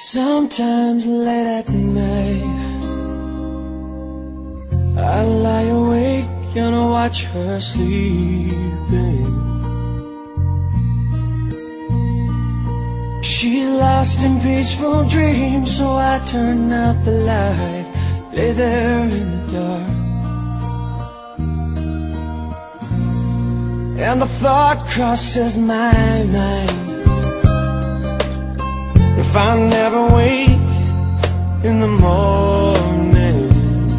Sometimes late at night I lie awake and watch her sleeping. She's lost in peaceful dreams, so I turn out the light, lay there in the dark. And the thought crosses my mind, if I never wake in the morning,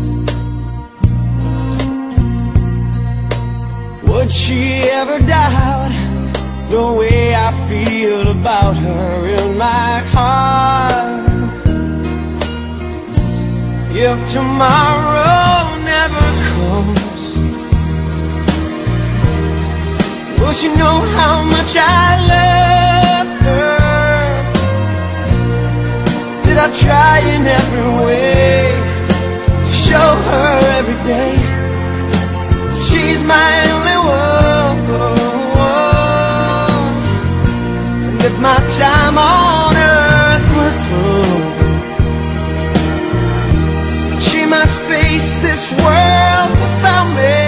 would she ever doubt the way I feel about her in my heart? If tomorrow never comes, will she know how much I love her? Did I try in every way to show her every day she's my only one? And if my time on earth were through, she must face this world without me.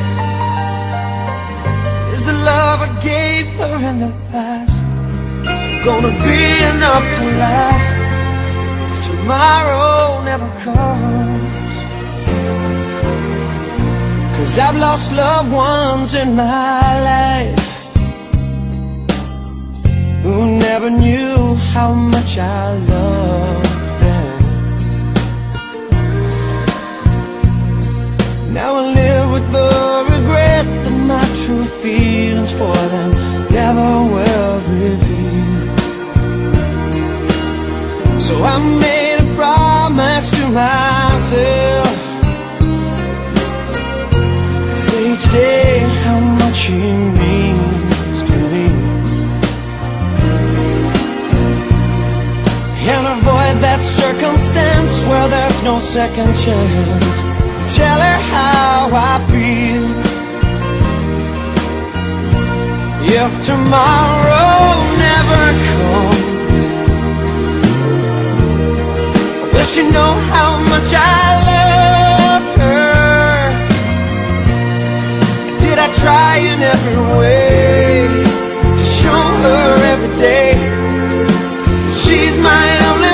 Is the love I gave her in the past gonna be enough to last if tomorrow never comes? 'Cause I've lost loved ones in my life who never knew how much I loved them. Now I live with the regret that my true feelings for them never will reveal. So I made a promise to myself, each day how much he means to me, and avoid that circumstance where there's no second chance. Tell her how I feel. If tomorrow never comes, will she know how much I love her? Did I try in every way to show her every day she's my only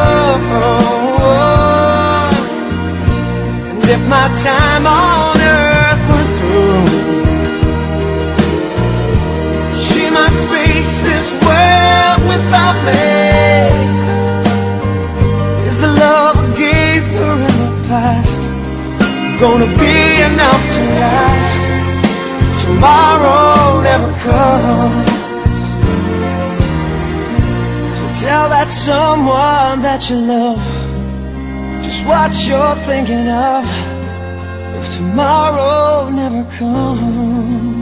one? And if my time on earth were through, she must face this world without me. Is the love I gave her in the past gonna be enough to last tomorrow never comes? So tell that someone that you love just what you're thinking of if tomorrow never comes.